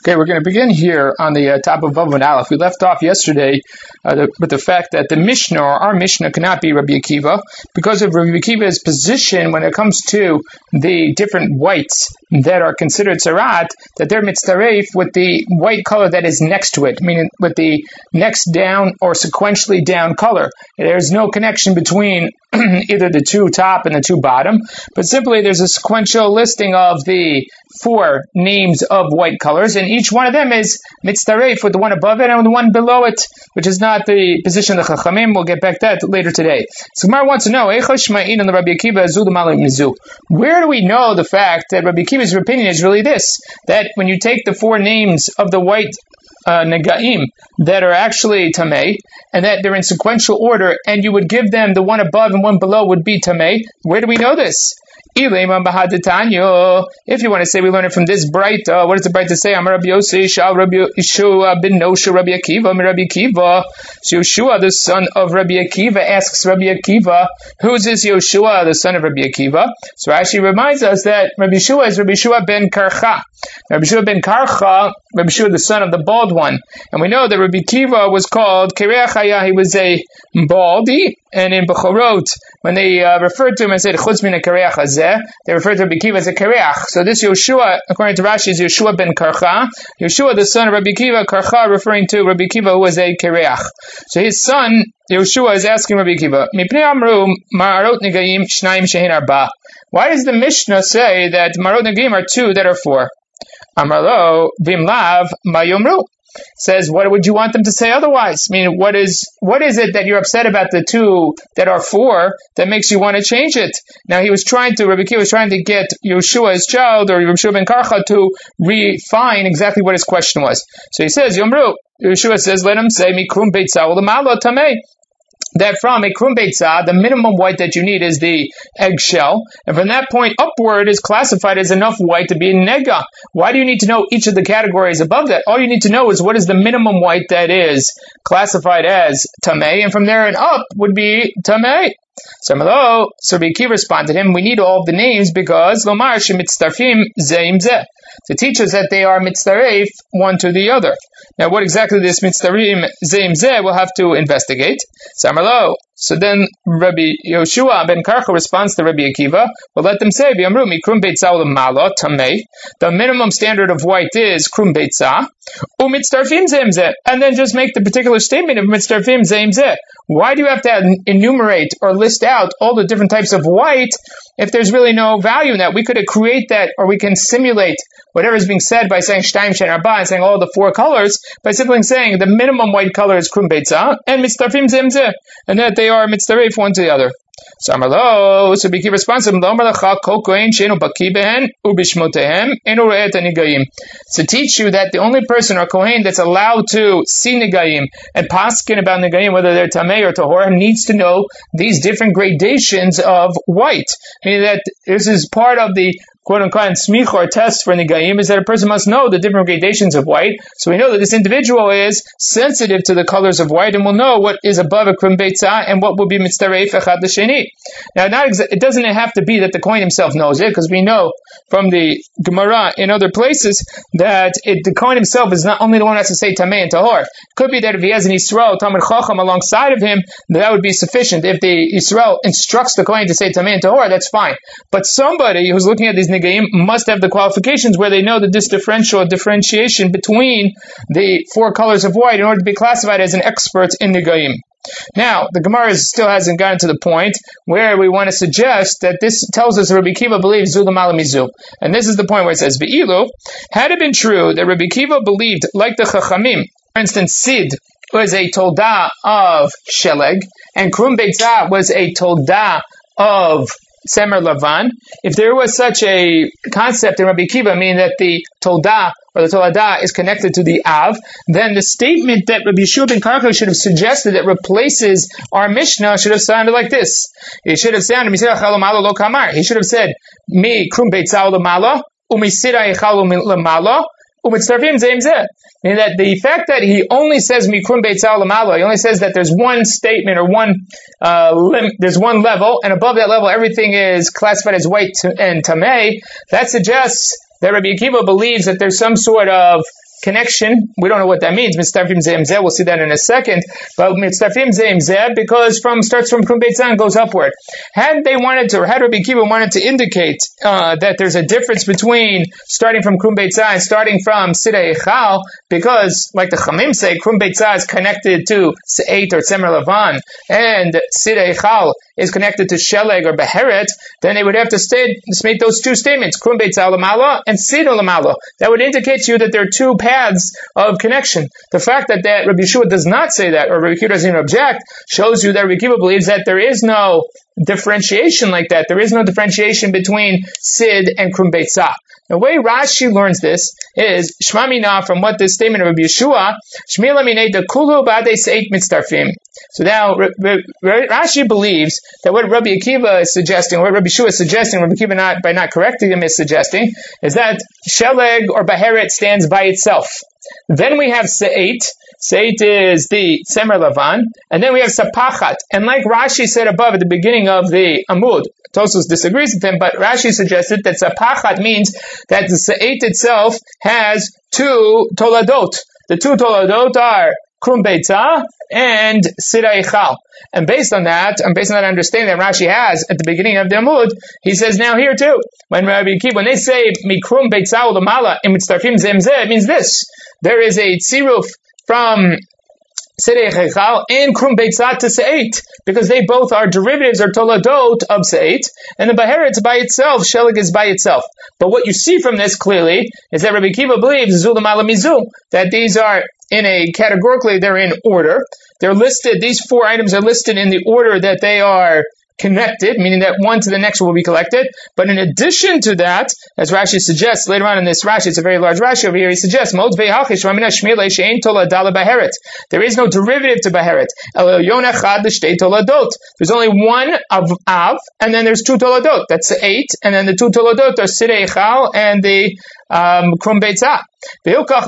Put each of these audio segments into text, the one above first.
Okay, we're going to begin here on the top of Vav and Aleph. We left off yesterday with the fact that the Mishnah, or our Mishnah, cannot be Rabbi Akiva because of Rabbi Akiva's position when it comes to the different whites that are considered Sarat, that they're mitzaref with the white color that is next to it, meaning with the next down or sequentially down color. There's no connection between either the two top and the two bottom, but simply there's a sequential listing of the four names of white colors, and each one of them is mitzaref with the one above it and the one below it, which is not the position of the Chachamim. We'll get back to that later today. So Gemara wants to know, where do we know the fact that Rabbi Akiva's opinion is really this, that when you take the four names of the white negaim that are actually tamei, and that they're in sequential order, and you would give them the one above and one below would be tamei? Where do we know this? If you want to say we learn it from this Braita, what does the Braita say? Amar Rabbi Yossi, Shal Rabbi Yeshua ben Nosha Rabbi Akiva, Rabbi Akiva. So Yeshua, the son of Rabbi Akiva, asks Rabbi Akiva, who is this Yeshua, the son of Rabbi Akiva? So Rashi reminds us that Rabbi Yeshua is Rabbi Yeshua ben Karcha. Rabbi Yeshua ben Karcha, Rabbi Yeshua, the son of the bald one. And we know that Rabbi Akiva was called Kereach Haya, he was a baldy, and in Bechorot, when they referred to him and said, Chutz min ha-Kereach hazeh, they referred to Rabbi Akiva as a Kereach. So this Yeshua, according to Rashi, is Yeshua ben Karcha. Yeshua, the son of Rabbi Akiva, Karcha, referring to Rabbi Akiva, who was a Kereach. So his son, Yeshua, is asking Rabbi Akiva, Mipnei amru ma'arot negaim shnayim shehin arba. Why does the Mishnah say that marot negaim are two that are four? Amarlo vimlav mayomru. Says, what would you want them to say otherwise? I mean, what is it that you're upset about the two that are four that makes you want to change it? Now, Rabbi Akiva was trying to get Yeshua, his child, or Yeshua ben Karcha, to refine exactly what his question was. So he says, Yomru, Yeshua says, let him say, Mikrum beitzah u'lamalo tamei. That from a krum beitzah, the minimum white that you need is the eggshell, and from that point upward is classified as enough white to be nega. Why do you need to know each of the categories above that? All you need to know is what is the minimum white that is classified as tamei, and from there and up would be tamei. So Rabbi Akiva responded to him, we need all of the names because lomar shemitztarfim zeim zeh, to teach us that they are mitzaref one to the other. Now, what exactly this mitzarefim zeim zeh, we'll have to investigate. So then Rabbi Yoshua ben Karcha responds to Rabbi Akiva, well, let them say, V'amru mikrum beitzah u'lamalo tamei. The minimum standard of white is krum beitzah, u'mitzarfim zeim zeh, and then just make the particular statement of mitzarfim zeim zeh. Why do you have to enumerate or list out all the different types of white if there's really no value in that? We could create that, or we can simulate whatever is being said by saying shtayim shein arba and saying all the four colors by simply saying the minimum white color is krum beitzah and mitzarfim zeim zeh, and that they are mitzaref one to the other. So Amarlo, so Biki responsive, to teach you that the only person or kohen that's allowed to see negaim and paskin about negaim, whether they're tamei or tahor, needs to know these different gradations of white. Meaning that this is part of the quote-unquote smich or test for negaim, is that a person must know the different gradations of white. So we know that this individual is sensitive to the colors of white and will know what is above a krum beitzah and what will be mitzaref echad l'sheni. Now, it doesn't have to be that the kohen himself knows it, because we know from the Gemara in other places that the kohen himself is not only the one who has to say tamei and tahor. It could be that if he has an Yisrael, Talmid Chacham alongside of him, that would be sufficient. If the Yisrael instructs the kohen to say tamei and tahor, that's fine. But somebody who's looking at these negaim must have the qualifications where they know that this differentiation between the four colors of white in order to be classified as an expert in negaim. Now, the Gemara still hasn't gotten to the point where we want to suggest that this tells us that Rabbi Akiva believes Zulam ala mizu. And this is the point where it says, Ve'ilu, had it been true that Rabbi Akiva believed, like the Chachamim, for instance, Sid was a tolda of Sheleg, and Krum Beitzah was a tolda of Semer Lavan. If there was such a concept in Rabbi Akiva, meaning that the tolda or the tolada is connected to the av, then the statement that Rabbi Yeshua ben Karcha should have suggested that replaces our Mishnah should have sounded like this. It should have sounded, he should have said, Mi krum beitzah lamala, umisira echalu lamala, umitzarfim zeim zeh. Meaning that the fact that he only says mikrum beitzah lamala, he only says that there's one statement or there's one level, and above that level everything is classified as white and tamei. That suggests that Rabbi Akiva believes that there's some sort of connection. We don't know what that means. Mitzdarfim zeim zeh. We'll see that in a second. But mitzdarfim zeim zeh because starts from Krum Beit Zah and goes upward. Had they wanted to, or had Rabbi Akiva wanted to indicate that there's a difference between starting from Krum Beit Zah and starting from Sidei Echal, because like the Chamim say, Krum Beit Zah is connected to Se'et or Tzemer Lavan, and Sidei Echal is connected to Sheleg or Beheret, then they would have to make those two statements, Krum Beit Zah Lamala and Sid Lamala. That would indicate to you that there are two paths of connection. The fact that Rabbi Yeshua does not say that, or Rabbi Akiva doesn't even object, shows you that Rabbi Akiva believes that there is no differentiation like that. There is no differentiation between Sid and Krum Beit Zah. The way Rashi learns this is Shma Mina, from what this statement of Rabbi Yeshua, Shmi Laminei Dekulu Ba'adei Se'et Mitzdarfim. So now Rashi believes that what Rabbi Akiva is suggesting, what Rabbi Yeshua is suggesting, Rabbi Akiva by not correcting him is suggesting, is that Sheleg or Beheret stands by itself. Then we have Se'et. Se'et is the Tzemer Lavan, and then we have Sapachat. And like Rashi said above at the beginning of the Amud, Tosfos disagrees with him, but Rashi suggested that Sapachat means that the Se'et itself has two Toladot. The two Toladot are Krum Beit Zah and Sidei Echal. And based on that understanding that Rashi has at the beginning of the Amud, he says now here too, when they say Mikrum Beit Zah Ulamala in Mitzdarfim Zeim Zeh, it means this. There is a tziruf from Sidei Echal and Krum Beit Zah to Se'et, because they both are derivatives or toladot of Se'et, and the Beheret by itself, Sheleg is by itself. But what you see from this clearly is that Rabbi Akiva believes Zu L'Mala Mizu, that these are categorically they're in order. They're listed, these four items are listed in the order that they are connected, meaning that one to the next will be collected. But in addition to that, as Rashi suggests later on in this Rashi, it's a very large Rashi over here, he suggests, there is no derivative to Beheret. There's only one of Av, and then there's two Toladot. That's 8, and then the two Toladot are Sidei Echal and the Krum Beit Zah. We know it's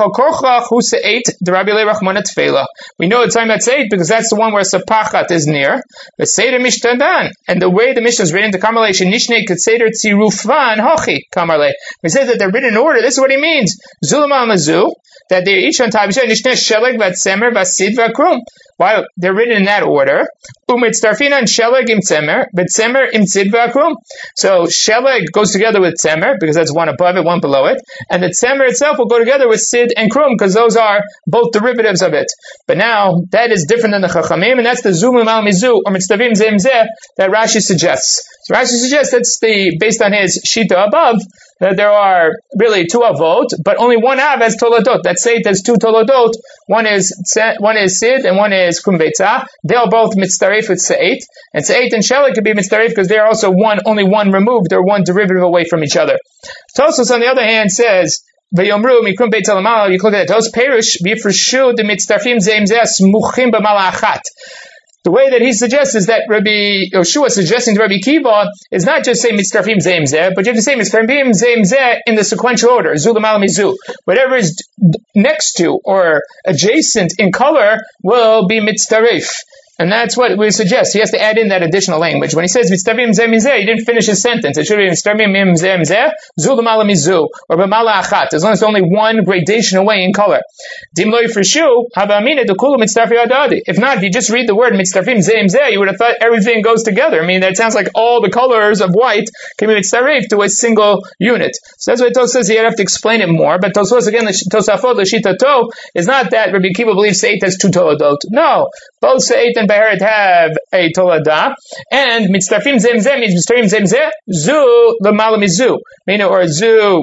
talking about Se'et because that's the one where Sapachat is near. And the way the Mishnah is written, the Kamarle Nishne Ketseder Tzirufan Hochi Kamarle. We say that they're written in order. This is what he means. Zulama Mazu, that they're each on top. Nishne Sheleg Vatsemer Vasid Vakrum. Why they're written in that order? Umitzdarfina and Sheleg im Tzemer, but Tzemer im Sid Vakrum. So Sheleg goes together with Tzemer because that's one above it, one below it, and the Tzemer itself will go together with Sid and Krum because those are both derivatives of it. But now that is different than the Chachamim, and that's the Zum Al Mizu or Mitzdarfim Zeim Zeh that Rashi suggests. So Rashi suggests that's based on his Shita above, that there are really two avot, but only one av has toladot. That's Se'et has two toladot. One is Sid and one is Krum Beit Zah. They're both mitzdaref with Se'et, and Se'et and Sheleg could be mitzdaref because they are also only one removed or one derivative away from each other. Tosfos on the other hand says, V'yomru mikrum Beit Zah l'mala. You look at Tos Perush b'yifreshu the mitzdarfim zeim zeh smuchim b'mala achat. The way that he suggests is that Rabbi Yeshua suggesting to Rabbi Akiva is not just say mitzdarfim zeim zeh, but you have to say mitzdarfim zeim zeh in the sequential order, zu l'mal mizu. Whatever is next to or adjacent in color will be mitzdarif. And that's what we suggest. He has to add in that additional language. When he says mitzdarfim zeim zeh, he didn't finish his sentence. It should be mitzdarfim zeim zeh, zu l'mal mizu, or b'mala achat, as long as it's only one gradation away in color. Dim lo yifreshu, haba amina dekulu mitzdarfi adadi. If not, if you just read the word mitzdarfim zeim zeh, you would have thought everything goes together. I mean, that sounds like all the colors of white can be mitzdarif to a single unit. So that's why Tosfos says you have to explain it more. But Tosfos again, the Tosafot, the Shitato, is not that Rabbi Akiva believes Se'et has two toladot. No, both Se'et and Beheret have a tolada, and mitzdarfim zeim zeh means mitzdarfim zeim zeh zu l'mala mizu, meaning or zu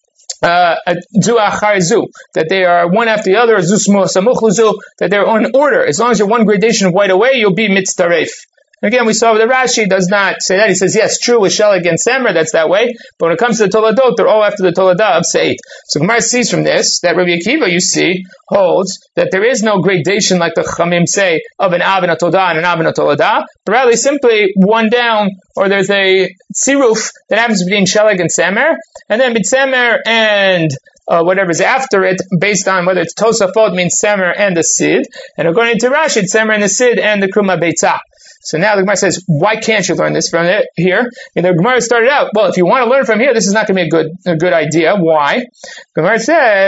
achar zu, that they are one after the other, zu samuch l'zu, that they're in order. As long as you're one gradation of white away, you'll be mitzdaref. Again, we saw the Rashi does not say that. He says, yes, true, with Sheleg and Semer, that's that way. But when it comes to the Toladot, they're all after the Toladah of Se'et. So Gemara sees from this that Rabbi Akiva, you see, holds that there is no gradation like the Chamim say of an Av and a Todah and an Av and a Toladah, but rather simply one down, or there's a Tziruf that happens between Sheleg and Semer, and then B'Tzemer and whatever's after it, based on whether it's Tosafot means Semer and the Sid, and according to Rashi, it's Semer and the Sid and the Krum Beit Zah. So now the Gemara says, why can't you learn this from here? And the Gemara started out, well, if you want to learn from here, this is not going to be a good idea. Why? The Gemara says,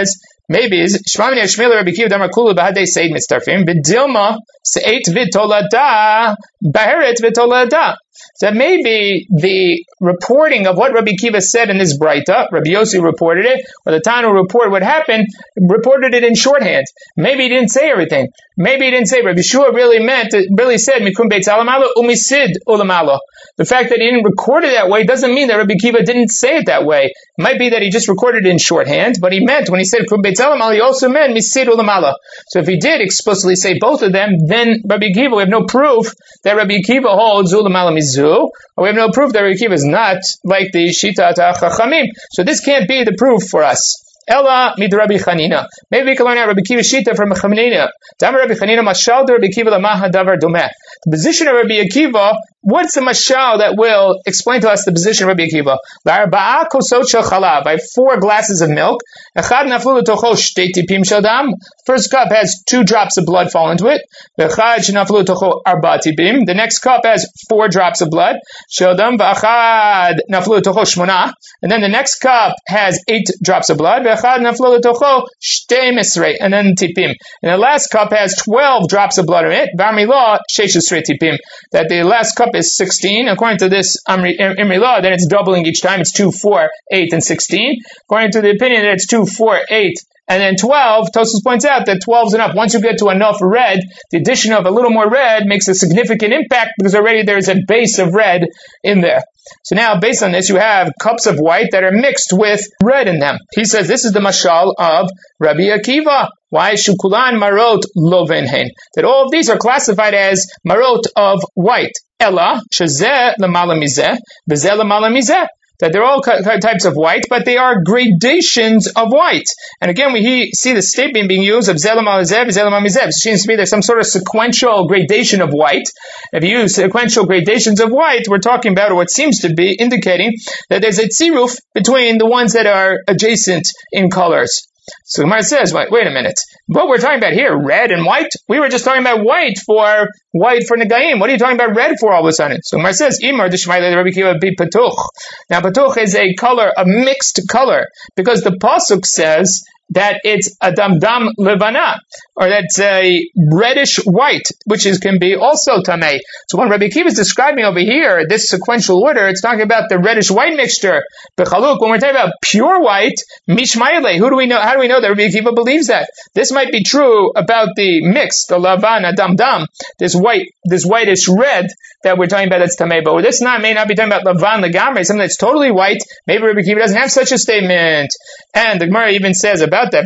maybe is Shmamini Shmila Rabbi Kiva Damar Kulu Bahadei Seid Mitztarfim B'Dilma Se'et V'Tolada Baheret V'Tolada. So maybe the reporting of what Rabbi Kiva said in this Braita, Rabbi Yossi reported it, or the Tanu reported what happened, reported it in shorthand. Maybe he didn't say everything. Maybe he didn't say. Rabbi Shua really said Mikum Beit Alamalo Umisid Ulamalo. The fact that he didn't record it that way doesn't mean that Rabbi Kiva didn't say it that way. It might be that he just recorded it in shorthand, but he meant, when he said Mikum Beit Alamalo, he also meant Misid Ulamalo. So if he did explicitly say both of them, then Rabbi Kiva, we have no proof that Rabbi Kiva holds Ulamalo Mizu, or we have no proof that Rabbi Kiva is not like the Shita Chachamim. So this can't be the proof for us. Ella mid Rabbi Chanina. Maybe we can learn out Rabbi Kiva Shita from Chanina. Dam Rabbi Chanina mashal de Rabbi Kiva lamaha davar domeh. The position of Rabbi Akiva, what's the mashal that will explain to us the position of Rabbi Akiva? L'arba'a kosot shel chalav. I have 4 glasses of milk. Echad naflu l'tocho shtei tipim shel dam. First cup has 2 drops of blood fall into it. V'echad shenaflu l'tocho arba tipim. The next cup has 4 drops of blood. Shel dam v'echad naflu l'tocho shmona. And then the next cup has 8 drops of blood. V'echad naflu l'tocho shtei misrei. And then tipim. And the last cup has 12 drops of blood in it. V'amilah sheishes tipim. That the last cup is 16. According to this Imri law, then it's doubling each time. It's 2, 4, 8, and 16. According to the opinion that it's 2, 4, 8, and then 12, Tosfos points out that 12 is enough. Once you get to enough red, the addition of a little more red makes a significant impact because already there's a base of red in there. So now, based on this, you have cups of white that are mixed with red in them. He says this is the mashal of Rabbi Akiva. Why shukulan marot lovenhen? That all of these are classified as marot of white. Ella shezeh lemala mizeh, v'zeh lemala mizeh. That they're all types of white, but they are gradations of white. And again, we see the statement being used of zelam al-zev, zelam al-mizev. It seems to be there's some sort of sequential gradation of white. If you use sequential gradations of white, we're talking about, or what seems to be indicating, that there's a tziruf between the ones that are adjacent in colors. So Gemara says, wait a minute. What we're talking about here, red and white? We were just talking about white for Negaim. What are you talking about red for all of a sudden? So Gemara says, Imar d'shmayle Rabbi Kiva bi patuch. Now patuch is a color, a mixed color, because the pasuk says that it's a damdam levana, or that's a reddish white, which can be also tamei. So when Rabbi Akiva is describing over here this sequential order, it's talking about the reddish white mixture. Bechaluk, when we're talking about pure white, mishmayle, how do we know that Rabbi Akiva believes that? This might be true about the mix, the lavana damdam, this whitish red that we're talking about that's tamei. But this may not be talking about lavan legamre, something that's totally white. Maybe Rabbi Akiva doesn't have such a statement. And the Gemara even says about that,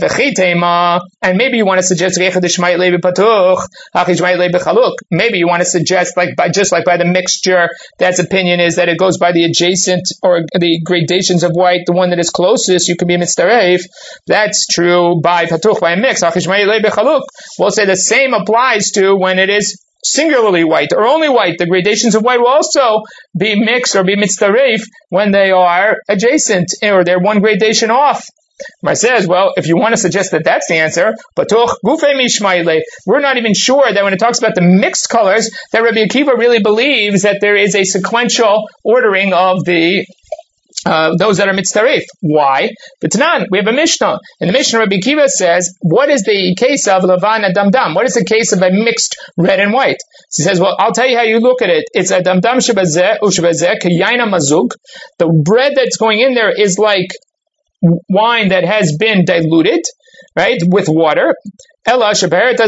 and maybe you want to suggest maybe you want to suggest just like by the mixture, that's opinion is that it goes by the adjacent or the gradations of white, the one that is closest, you can be mitzaref. That's true by patuch, by a mix. We'll say the same applies to when it is singularly white or only white. The gradations of white will also be mixed or be mitzaref when they are adjacent or they're one gradation off. Mar says, well, if you want to suggest that that's the answer, we're not even sure that when it talks about the mixed colors, that Rabbi Akiva really believes that there is a sequential ordering of the those that are mitzaref. Why? B'tanan, we have a Mishnah. In the Mishnah, Rabbi Akiva says, what is the case of lavan adamdam? What is the case of a mixed red and white? So he says, well, I'll tell you how you look at it. It's adamdam shebazeh u'shebazeh k'yayna mazug. The bread that's going in there is like wine that has been diluted, right, with water. That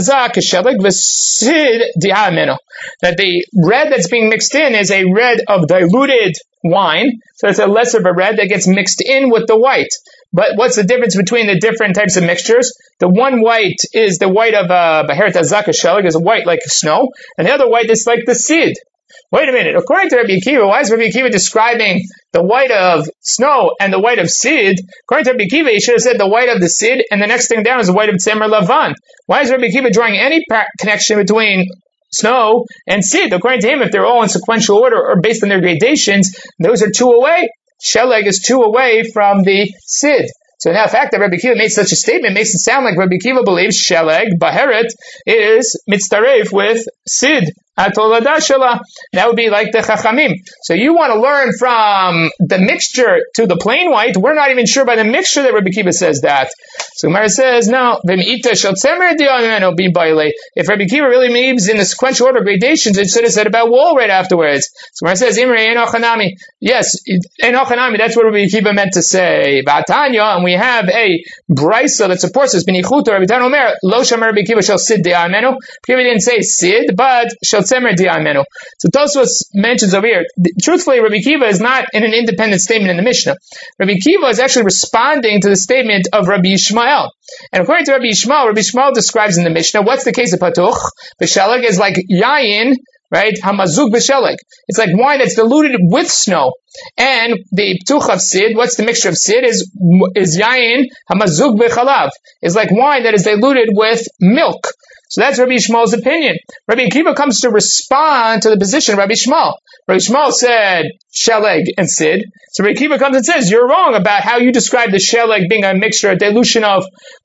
the red that's being mixed in is a red of diluted wine, so it's a lesser of a red that gets mixed in with the white. But what's the difference between the different types of mixtures? The one white is the white of Baheret Azak Shelig, is a white like snow, and the other white is like the seed. Wait a minute. According to Rabbi Akiva, why is Rabbi Akiva describing the white of snow and the white of seed? According to Rabbi Akiva, he should have said the white of the seed, and the next thing down is the white of tzemer lavan. Why is Rabbi Akiva drawing any connection between snow and seed? According to him, if they're all in sequential order or based on their gradations, those are 2 away. Sheleg is 2 away from the seed. So So now the fact that Rabbi Akiva made such a statement makes it sound like Rabbi Akiva believes Sheleg, Baheret, is mitztaref with Sid. That would be like the Chachamim. So you want to learn from the mixture to the plain white. We're not even sure by the mixture that Rabbi Akiva says that. So Gemara says, no. If Rabbi Akiva really means in the sequential order of gradations, it should have said about wool right afterwards. So Gemara says, Imre Enochanami. Yes, Enochanami, that's what Rabbi Akiva meant to say. Ba'atanya, and we have a brisa that supports this. B'nichuta, Rabbi Tan Omer, Lo Shamer Rabbi Akiva shall Sid De'amenu. Rabbi Akiva didn't say Sid, but shall Tzemer Di'amenu. So Tosfos mentions over here, truthfully, Rabbi Akiva is not in an independent statement in the Mishnah. Rabbi Akiva is actually responding to the statement of Rabbi Yishmael. And according to Rabbi Yishmael describes in the Mishnah, what's the case of Patuch? B'Sheleg is like Yayin, right? Hamazug B'Sheleg. It's like wine that's diluted with snow. And the Ptuch of Sid, what's the mixture of Sid? Is Yayin Hamazug B'Chalav. It's like wine that is diluted with milk. So that's Rabbi Yishmael's opinion. Rabbi Akiva comes to respond to the position of Rabbi Yishmael. Rabbi Yishmael said Sheleg and Sid. So Rabbi Akiva comes and says, you're wrong about how you describe the Sheleg being a mixture, a dilution of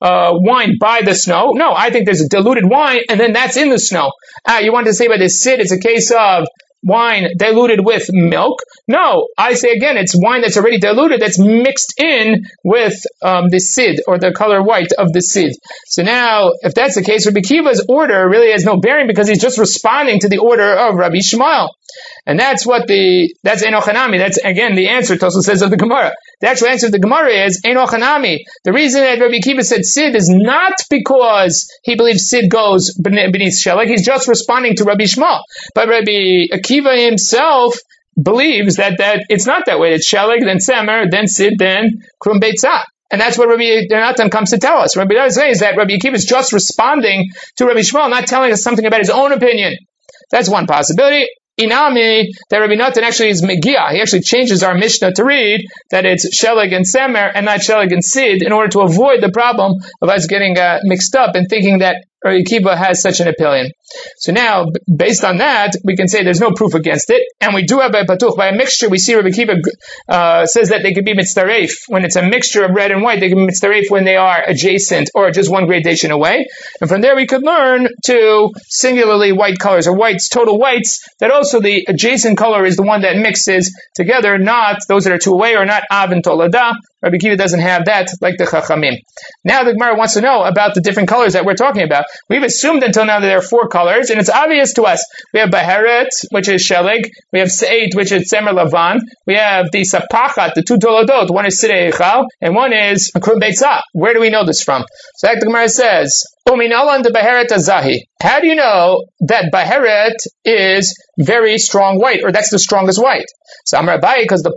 wine by the snow. No, I think there's a diluted wine and then that's in the snow. You wanted to say by this Sid, it's a case of wine diluted with milk. No, I say again, it's wine that's already diluted, that's mixed in with the Sid, or the color white of the Sid. So now, if that's the case, Rabbi Akiva's order really has no bearing because he's just responding to the order of Rabbi Yishmael. And that's Enochanami. That's again the answer Tosfos says of the Gemara. The actual answer of the Gemara is Enochanami. The reason that Rabbi Akiva said Sid is not because he believes Sid goes beneath Sheleg. He's just responding to Rabbi Yishmael. But Rabbi Akiva himself believes that it's not that way. It's Sheleg, then Semer, then Sid, then Krum Beitzah. And that's what Rabbi Natan comes to tell us. Rabbi Natan says that Rabbi Akiva is just responding to Rabbi Yishmael, not telling us something about his own opinion. That's one possibility. Inami, that Rabbi Natan actually is Megia. He actually changes our Mishnah to read that it's Sheleg and Semer and not Sheleg and Sid in order to avoid the problem of us getting mixed up and thinking that Rabbi Akiva has such an opinion. So now, based on that, we can say there's no proof against it. And we do have by Patuch, by a mixture, we see Rabbi Akiva says that they could be mitztaref. When it's a mixture of red and white, they can be mitztaref when they are adjacent or just one gradation away. And from there we could learn to singularly white colors, or whites, total whites, that also the adjacent color is the one that mixes together, not those that are two away, or not Av and Tolada. Rabbi Akiva doesn't have that like the Chachamim. Now the Gemara wants to know about the different colors that we're talking about. We've assumed until now that there are 4 colors, and it's obvious to us. We have Baheret, which is Sheleg. We have Seit, which is Tzemer Lavan. We have the Sapachat, the 2 Toledot. One is Sidei Echal, and one is Krum Beitzah. Where do we know this from? So like the Gemara says, Uminalan de Baheret Azahi. How do you know that Baheret is very strong white, or that's the strongest white? So Amar Abaye, because the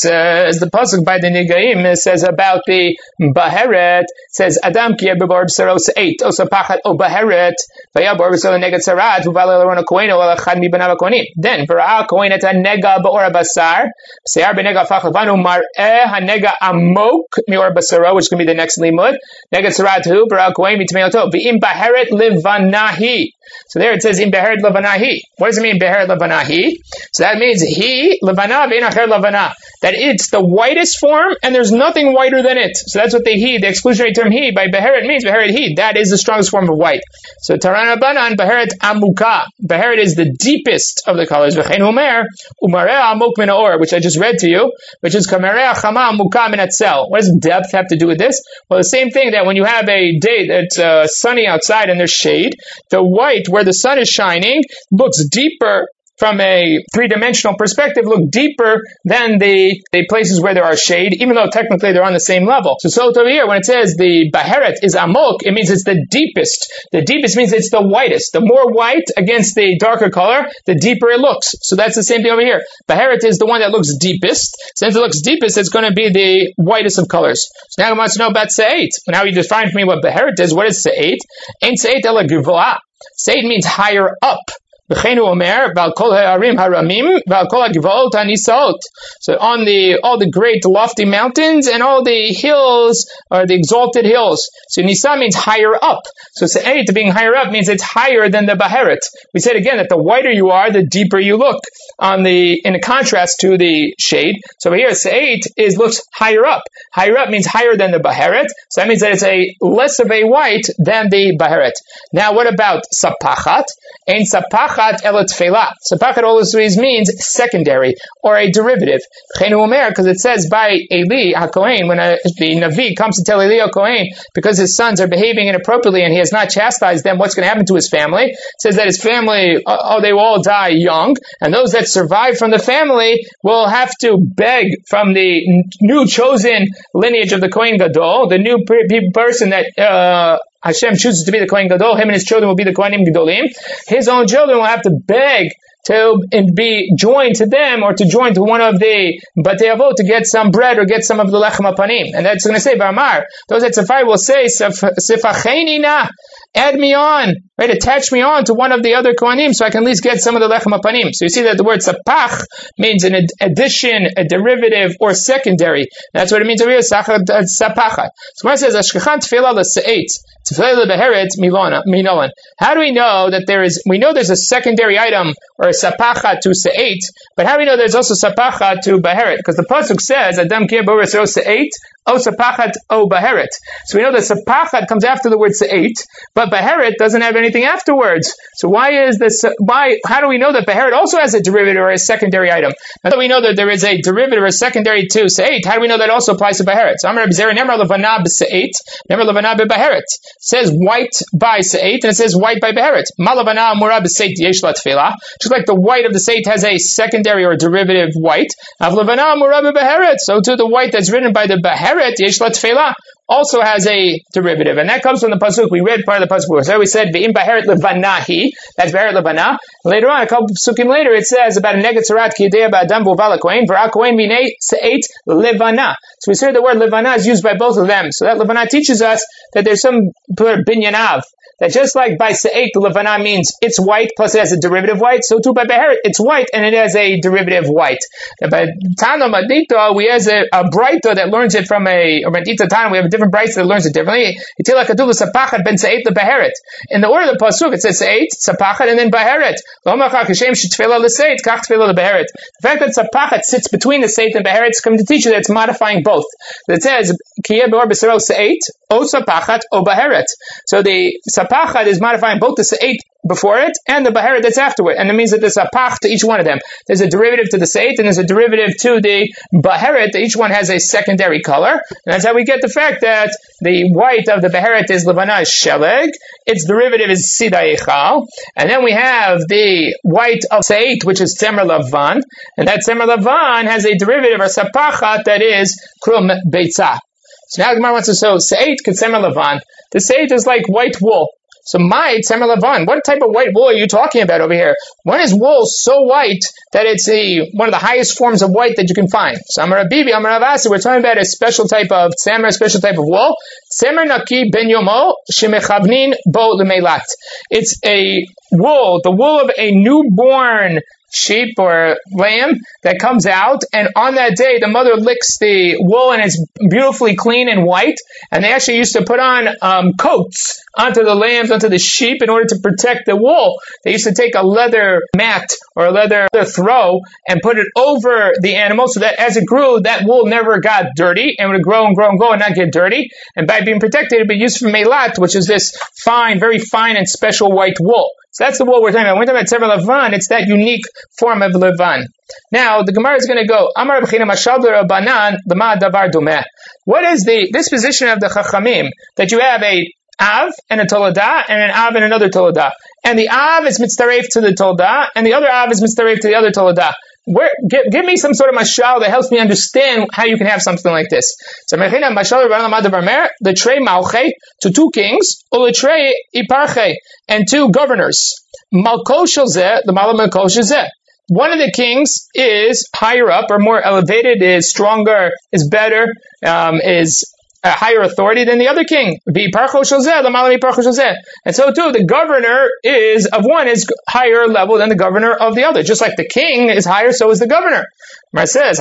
pasuk by the Nigaim says about the Baheret, says Adam ki bebar b'saro se'eit osa pachat o Baheret v'ya bar b'saro nega tzarat v'vala l'rona kohen o l'achad mi banav kohenim. Then v'ra'a kohen et ha'nega ba'or basar se'ar b'nega fach levanu mar'eh ha'nega amok mi'or basaro, which can be the next limud. Nega tzarat hu v'ra'a kohen mitmeoto v'im Baheret levanahi. So there it says in Beheret Levanahi. What does it mean Beheret Levanahi? So that means he Levana v'inacher Levana. That it's the whitest form and there's nothing whiter than it. So that's what the exclusionary term he by Beheret means Beheret he. That is the strongest form of white. So Taran Abanan Beheret Amuka. Beheret is the deepest of the colors. V'chein Umer Umareh Amuk min ha'or, which I just read to you, which is Kamereh Chama Amuka min hatzel. What does depth have to do with this? Well, the same thing that when you have a day that's sunny outside and there's shade, the white where the sun is shining looks deeper from a three-dimensional perspective, look deeper than the places where there are shade, even though technically they're on the same level. So over here, when it says the Baheret is Amok, it means it's the deepest. The deepest means it's the whitest. The more white against the darker color, the deeper it looks. So that's the same thing over here. Baheret is the one that looks deepest. Since it looks deepest, it's going to be the whitest of colors. So now I want to know about Se'eit. Now you define for me what Baheret is. What is Se'eit? Ain't Se'eit ela Givua. Se'eit means higher up. V'cheinu omer v'al kol ha'arim haramim v'al kol ha'givot ha'nisaot. So on all the great lofty mountains and all the hills, or the exalted hills. So nisa means higher up. So se'eit, being higher up, means it's higher than the baheret. We said again that the whiter you are, the deeper you look in contrast to the shade. So here se'eit looks higher up. Higher up means higher than the baheret. So that means that it's a less of a white than the baheret. Now what about sapachat? Ein sapachat el tefela. Sapachat always means secondary or a derivative. Because it says by Eli HaKohen, when the Navi comes to tell Eli HaKohen, because his sons are behaving inappropriately and he has not chastised them, what's going to happen to his family? It says that his family, they will all die young, and those that survive from the family will have to beg from the new chosen lineage of the Kohen Gadol, the new person that Hashem chooses to be the Kohen Gadol. Him and his children will be the Kohanim Gedolim. His own children will have to beg to be joined to them, or to join to one of the Batei Avot to get some bread or get some of the Lechem HaPanim. And that's going to say, Ba'amar, those that suffice will say, Sifacheni na, add me on, right? Attach me on to one of the other Kohanim so I can at least get some of the Lechem HaPanim. So you see that the word sapach means an addition, a derivative, or secondary. That's what it means over here, sapachat. So when it says, Ashkechan tefillah l'se'eit, tefillah l'beheret minolan. How do we know that we know there's a secondary item, or a sapachat to se'eit, but how do we know there's also sapachat to beheret? Because the pasuk says, Adam kir bo se'eit, o sapachat o beheret. So we know that sapachat comes after the word se'eit, but beheret doesn't have anything afterwards. So how do we know that beheret also has a derivative or a secondary item? Now that we know that there is a derivative or a secondary to se'eit, how do we know that also applies to beheret? So Amar Rabbi Zera, Nemar levana b'se'eit, Nemar levana b'beheret. It says white by se'eit, and it says white by beheret. Ma levana amura b'se'eit yesh la tefila. Just like the white of the se'eit has a secondary or derivative white, av levana amura b'beheret. So too the white that's written by the beheret, yesh la tefila, also has a derivative, and that comes from the pasuk. We read part of the pasuk before. So we said ve'im beheret levanahi. That's beheret levana. Later on, a couple pasukim later, it says about a neged tzarat ki yedei ba'adam v'uval hakohen v'ra kohen minei se'eit levana. So we said the word levana is used by both of them. So that levana teaches us that there's some binyanav. That just like by se'eit, the levana means it's white, plus it has a derivative white, so too by beheret, it's white, and it has a derivative white. By Tana Madita, we have a Braita that learns it from or Madita Tana, we have a different Braita that learns it differently. In the order of the pasuk, it says se'eit, sapachat, and then beheret. The fact that sapachat sits between the se'eit and beheret is coming to teach you that it's modifying both. It says, kiyeh be'or b'sero se'eit, o sapachat, o beheret. So the sapachat is modifying both the se'eit before it and the beheret that's afterward. And it means that there's a pach to each one of them. There's a derivative to the se'eit and there's a derivative to the beheret. Each one has a secondary color. And that's how we get the fact that the white of the beheret is levana sheleg. Its derivative is sida echal. And then we have the white of se'eit, which is tzemer lavan. And that tzemer lavan has a derivative or sapachat that is krum beitzah. So now Gemara wants to say, se'eit ketzemer lavan. The se'eit is like white wool. So my tzemer lavan, what type of white wool are you talking about over here? When is wool so white that it's one of the highest forms of white that you can find? So Amar Abibi, Amar Avasi, we're talking about a special type of tzemer, a special type of wool. Tzemer naki ben yomo shemechavnin bo lemeilat. It's a wool, the wool of a newborn sheep or lamb that comes out, and on that day the mother licks the wool and it's beautifully clean and white, and they actually used to put on coats onto the lambs, onto the sheep in order to protect the wool. They used to take a leather mat or a leather throw and put it over the animal so that as it grew, that wool never got dirty and would grow and grow and grow and not get dirty. And by being protected, it would be used for meilat, which is this fine, very fine and special white wool. So that's the wool we're talking about. When we're talking about tzemer lavan, it's that unique form of levan. Now, the Gemara is going to go, Amar B'china Mashal B'Rabanan, L'ma Davar Dumeh. What is the disposition of the Chachamim that you have a Av and a Toledah and an Av and another Toledah? And the Av is mitzaref to the Toledah and the other Av is mitzaref to the other Toledah. Give me some sort of mashal that helps me understand how you can have something like this. So the trey malche to two kings, or the trey iparche and two governors. Malko shelzeh, the malam malko shelzeh. One of the kings is higher up or more elevated, is stronger, is better, is a higher authority than the other king. And so too, the governor of one is higher level than the governor of the other. Just like the king is higher, so is the governor. It says,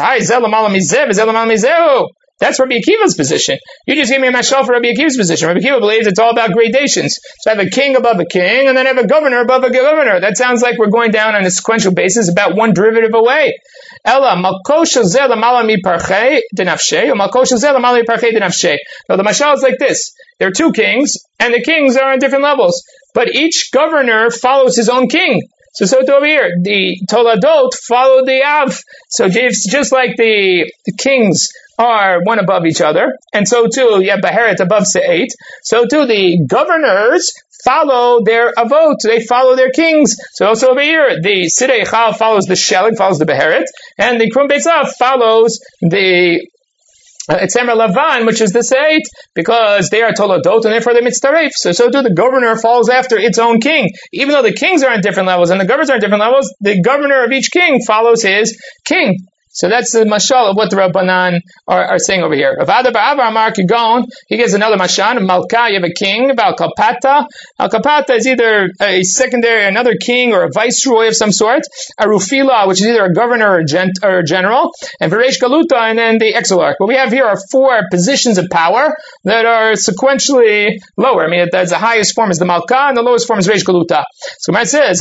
that's Rabbi Akiva's position. You just gave me a mashal for Rabbi Akiva's position. Rabbi Akiva believes it's all about gradations. So I have a king above a king, and then I have a governor above a governor. That sounds like we're going down on a sequential basis about one derivative away. Ella, malko shazeh lamala mi parchei denafshei, or malko shazeh lamala mi parchei denafshei. Now the mashal is like this. There are two kings, and the kings are on different levels. But each governor follows his own king. So over here, the Toladot follow the Av. So just like the kings are one above each other, and so too, you have Beheret above Se'et, so too the governors follow their Avot, they follow their kings. So also over here, the Sidei Chal follows the Shelag, follows the Beheret, and the Krum Beitzav follows the Etzemer Lavan, which is the Se'et, because they are Toladot, and therefore they're Mitztaref. So too the governor follows after its own king. Even though the kings are on different levels, and the governors are on different levels, the governor of each king follows his king. So that's the mashal of what the Rabbanan are saying over here. Avada ba'avar amar kigon, he gives another mashal. Malka, you have a king. Al kapata. Al kapata is either a secondary, another king, or a viceroy of some sort. A rufila, which is either a governor or a general. And Viresh Galuta, and then the exilarch. What we have here are four positions of power that are sequentially lower. I mean, the highest form is the Malka, and the lowest form is Reish Galuta. So when it says,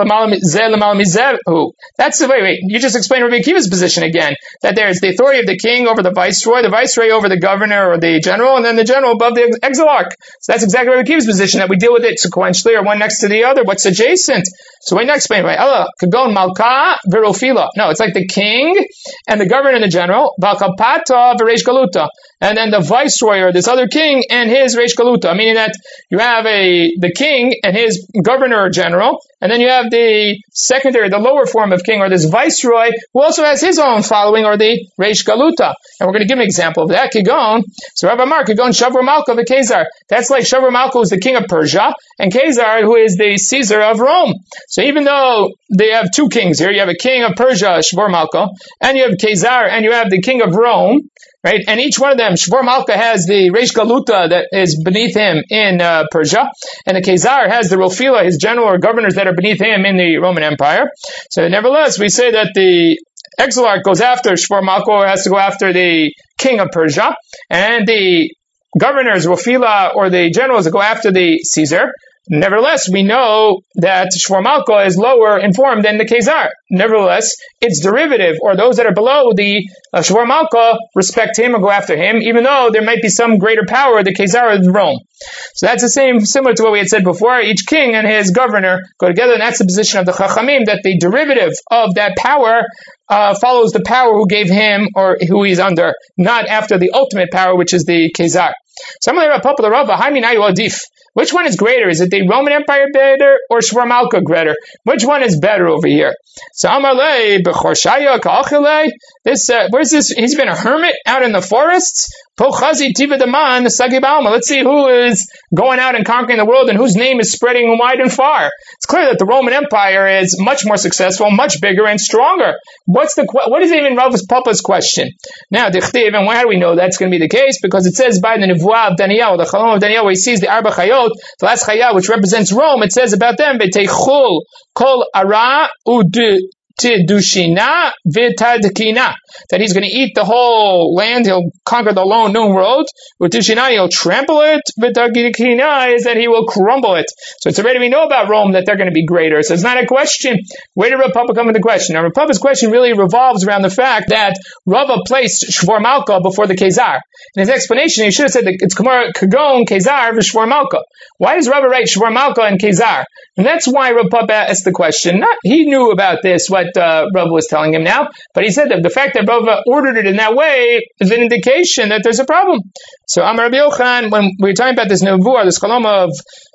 that's the wait, you just explained Rabbi Akiva's position again, that there's the authority of the king over the viceroy over the governor or the general, and then the general above the exilarch. So that's exactly Rabbi Akiva's position, that we deal with it sequentially or one next to the other. What's adjacent? So we next explain, right? Kagon Malka Virofila. No, it's like the king and the governor and the general. Valkapata Viresh Galuta. And then the viceroy or this other king and his Reish Galuta, meaning that you have the king and his governor or general, and then you have the secondary, the lower form of king, or this viceroy, who also has his own following, or the Reish Galuta. And we're going to give an example of that. Kigon, so Rav Amar, Kigon Shavur Malka v'Kezar. That's like Shavur Malka, who's the king of Persia, and Kezar, who is the Caesar of Rome. So even though they have two kings here, you have a king of Persia, Shavur Malka, and you have Kezar, and you have the king of Rome, right? And each one of them, Shavur Malka has the Reish Galuta that is beneath him in Persia, and the Kezar has the Rofila, his general or governors that are beneath him in the Roman Empire. So nevertheless, we say that the exilarch goes after Shavur Malka, or has to go after the king of Persia, and the governors, Rofila, or the generals go after the Caesar. Nevertheless, we know that Shavur Malka is lower in form than the Kezar. Nevertheless, its derivative, or those that are below the Shavur Malka, respect him or go after him, even though there might be some greater power, the Kezar of Rome. So that's the same, similar to what we had said before. Each king and his governor go together, and that's the position of the Chachamim, that the derivative of that power follows the power who gave him or who he's under, not after the ultimate power, which is the Kezar. Which one is greater? Is it the Roman Empire better or Shavur Malka greater? Which one is better over here? So Amalei Bechorshaya Ka'achilei. Where's this? He's been a hermit out in the forests. Pochazi Tiva Daman Sagibalma. Let's see who is going out and conquering the world and whose name is spreading wide and far. It's clear that the Roman Empire is much more successful, much bigger and stronger. What is even Rav Papa's question? Now, Dichtiv, and how do we know that's going to be the case? Because it says by the Nevuah of Daniel, the Chalom of Daniel, where he sees the Arba Chayot, the last Chayah, which represents Rome, it says about them, V'teichul kol ara Tidushina Vitadkina, that he's going to eat the whole land, he'll conquer the lone known world. Vitushina, he'll trample it. Vitadkina is that he will crumble it. So it's already, we know about Rome that they're going to be greater. So it's not a question. Where did Rav Papa come into question? Now Rav Papa's question really revolves around the fact that Rava placed Shavur Malka before the Kezar. In his explanation, he should have said that it's Kagon, Kezar, Shavur Malka. Why does Rava write Shavur Malka and Kezar? And that's why Rav Papa asked the question. He knew about this, what Rava was telling him now, but he said that the fact that Rava ordered it in that way is an indication that there's a problem. So Amar Rabbi Yochanan, when we were talking about this Nevuah, this Chalom of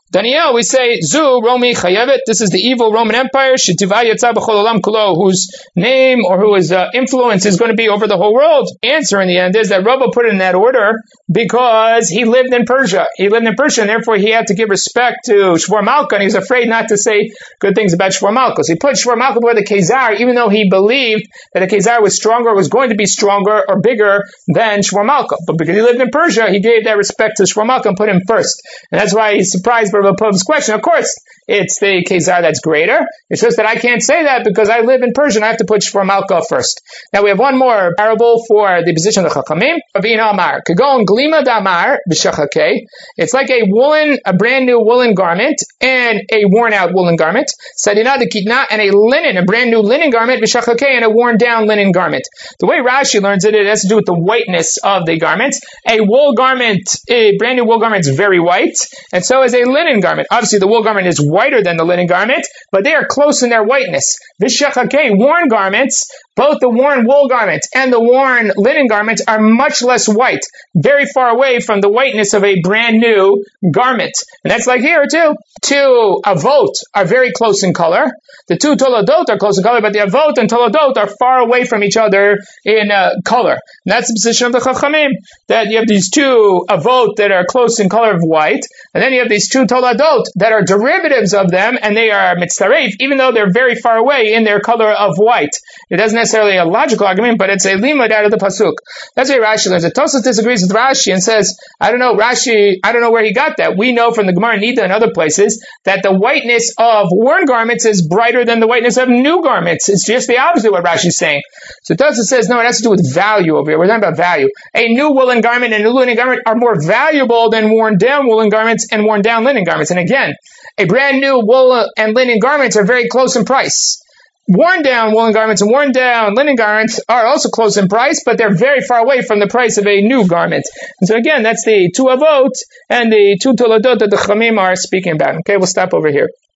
Daniel, we say, Zu Romi Chayevet. This is the evil Roman Empire, Shetivah Yatzah B'chol Olam Kulo, whose name or whose influence is going to be over the whole world. Answer in the end is that Rava put it in that order because he lived in Persia. He lived in Persia, and therefore he had to give respect to Shvor Malka, and he was afraid not to say good things about Shvor Malka. So he put Shvor Malka before the Khazar, even though he believed that the Khazar was stronger, was going to be stronger or bigger than Shvor Malka. But because he lived in Persia, he gave that respect to Shvor Malka and put him first. And that's why he's surprised by Rav Pav's question. Of course, it's the Khazar that's greater. It's just that I can't say that because I live in Persia and I have to put Shvor Malka first. Now we have one more parable for the position of the Chachamim. Ravina Amar, Kagon Glima Damar B'Shachake. It's like a brand new woolen garment and a worn out woolen garment. Sadina the Kitna, and a brand new linen garment B'Shachake, and a worn down linen garment. The way Rashi learns it, it has to do with the whiteness of the garment. A brand new wool garment is very white, and so is a linen garment. Obviously, the wool garment is whiter than the linen garment, but they are close in their whiteness. Vishachake, worn garments, both the worn wool garments and the worn linen garments are much less white, very far away from the whiteness of a brand new garment. And that's like here too. Two avot are very close in color. The two toladot are close in color, but the avot and toladot are far away from each other in color. And that's the position of the Chachamim, that you have these two avot that are close in color of white, and then you have these two toladot that are derivatives of them, and they are mitzaref, even though they're very far away in their color of white. It doesn't necessarily a logical argument, but it's a limud out of the pasuk. That's why Rashi learns it. Tosfos disagrees with Rashi and says, I don't know where he got that. We know from the Gemara Nida and other places that the whiteness of worn garments is brighter than the whiteness of new garments. It's just the opposite of what Rashi's saying. So Tosfos says, no, it has to do with value over here. We're talking about value. A new woolen garment and a new linen garment are more valuable than worn down woolen garments and worn down linen garments. And again, a brand new wool and linen garments are very close in price. Worn down woolen garments and worn down linen garments are also close in price, but they're very far away from the price of a new garment. And so again, that's the two avot and the two toladot that the Chamim are speaking about. Okay, we'll stop over here.